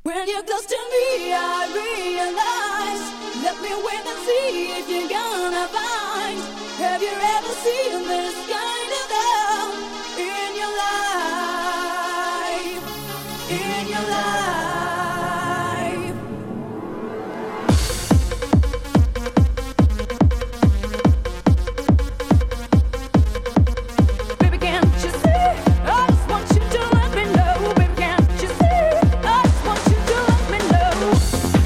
When you're close to me, I realize. Let me wait and see if you're gonna find. Have you ever seen this kind of love in your life? In your life. Baby, can't you see? I just want you to let me know. Baby, can't you see? I just want you to let me know.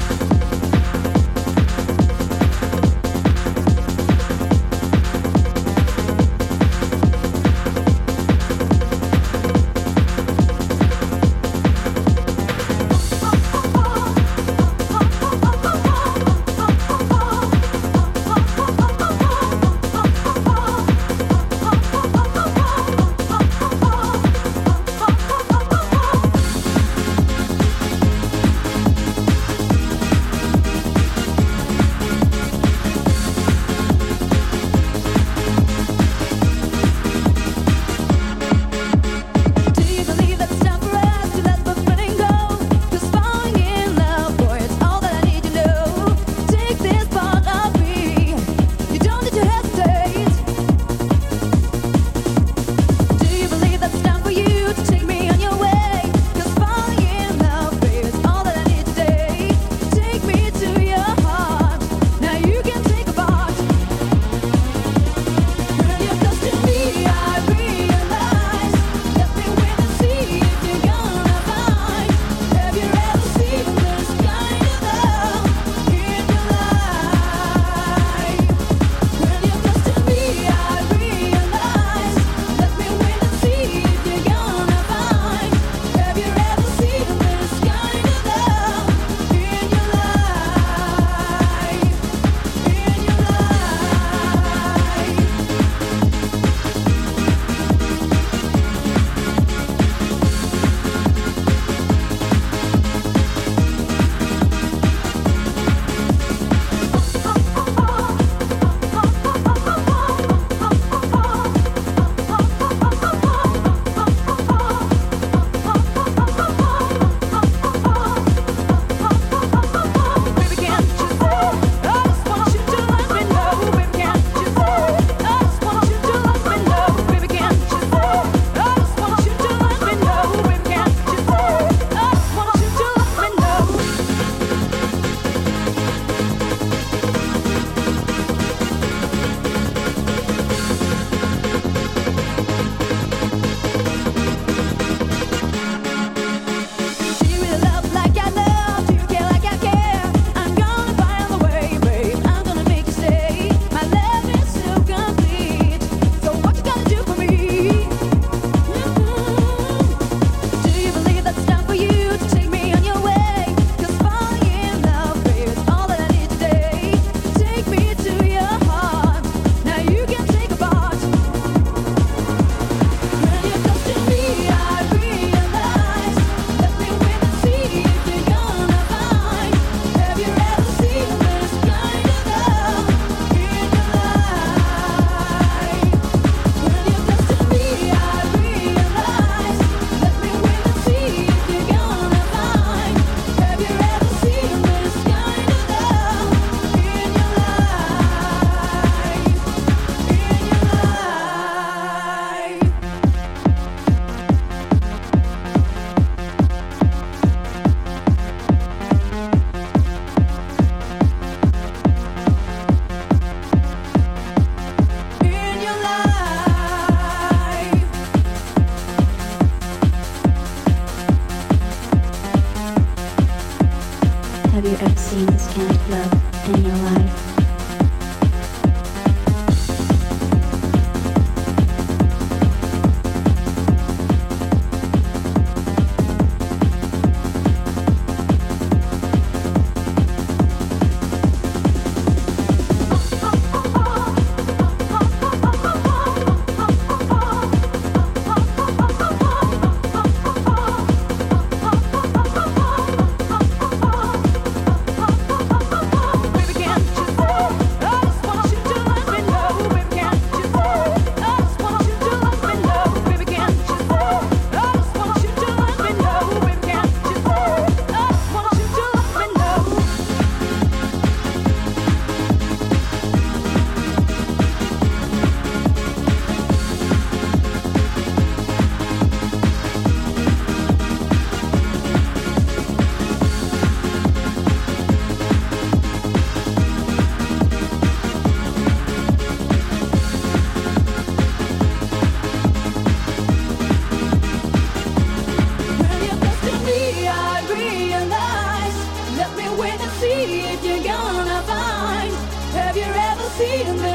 Have you ever seen this kind of love in your life? Baby, can't you seen